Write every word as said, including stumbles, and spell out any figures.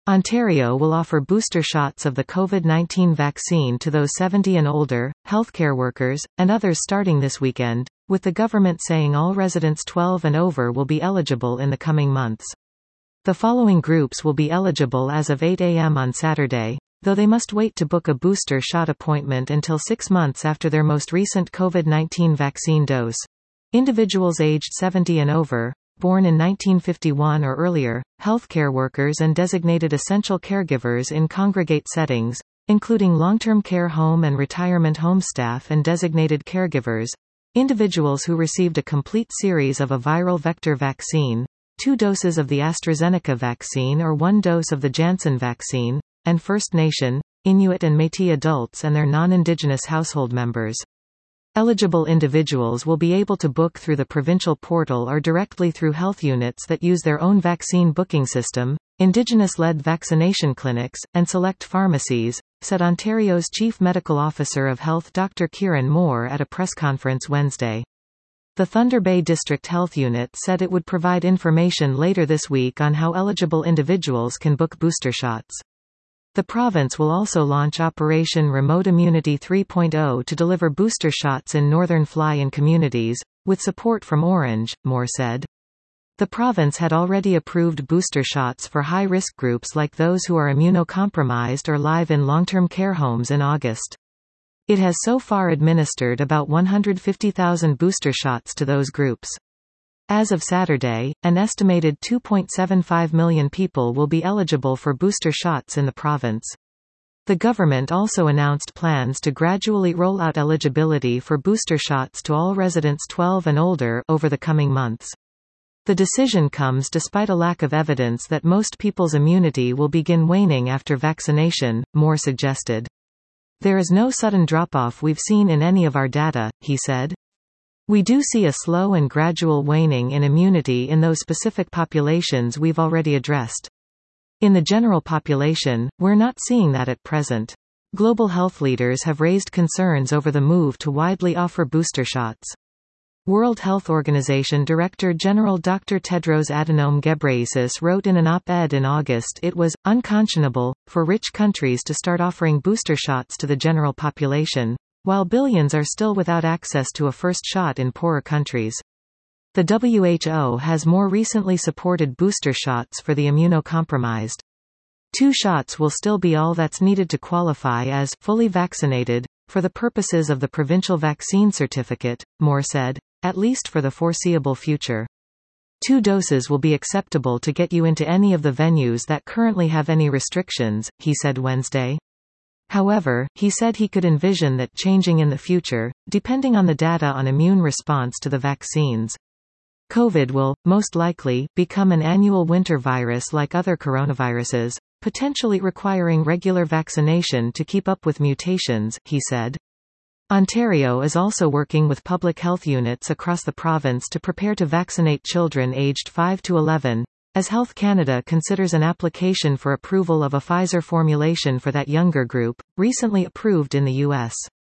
Ontario will offer booster shots of the COVID nineteen vaccine to those seventy and older, healthcare workers, and others starting this weekend, with the government saying all residents twelve and over will be eligible in the coming months. The following groups will be eligible as of eight A M on Saturday, though they must wait to book a booster shot appointment until six months after their most recent COVID nineteen vaccine dose. Individuals aged seventy and over, born in nineteen fifty-one or earlier, healthcare workers and designated essential caregivers in congregate settings, including long-term care home and retirement home staff and designated caregivers, individuals who received a complete series of a viral vector vaccine, two doses of the AstraZeneca vaccine or one dose of the Janssen vaccine, and First Nation, Inuit and Métis adults and their non-Indigenous household members. Eligible individuals will be able to book through the provincial portal or directly through health units that use their own vaccine booking system, Indigenous-led vaccination clinics, and select pharmacies, said Ontario's Chief Medical Officer of Health Doctor Kieran Moore at a press conference Wednesday. The Thunder Bay District Health Unit said it would provide information later this week on how eligible individuals can book booster shots. The province will also launch Operation Remote Immunity three point oh to deliver booster shots in northern fly-in communities, with support from Orange, Moore said. The province had already approved booster shots for high-risk groups like those who are immunocompromised or live in long-term care homes in August. It has so far administered about one hundred fifty thousand booster shots to those groups. As of Saturday, an estimated two point seven five million people will be eligible for booster shots in the province. The government also announced plans to gradually roll out eligibility for booster shots to all residents twelve and older over the coming months. The decision comes despite a lack of evidence that most people's immunity will begin waning after vaccination, Moore suggested. There is no sudden drop-off we've seen in any of our data, he said. We do see a slow and gradual waning in immunity in those specific populations we've already addressed. In the general population, we're not seeing that at present. Global health leaders have raised concerns over the move to widely offer booster shots. World Health Organization Director General Doctor Tedros Adhanom Ghebreyesus wrote in an op-ed in August it was unconscionable for rich countries to start offering booster shots to the general population, while billions are still without access to a first shot in poorer countries. The W H O has more recently supported booster shots for the immunocompromised. Two shots will still be all that's needed to qualify as fully vaccinated, for the purposes of the provincial vaccine certificate, Moore said, at least for the foreseeable future. Two doses will be acceptable to get you into any of the venues that currently have any restrictions, he said Wednesday. However, he said he could envision that changing in the future, depending on the data on immune response to the vaccines. COVID will, most likely, become an annual winter virus like other coronaviruses, potentially requiring regular vaccination to keep up with mutations, he said. Ontario is also working with public health units across the province to prepare to vaccinate children aged five to eleven, as Health Canada considers an application for approval of a Pfizer formulation for that younger group, recently approved in the U S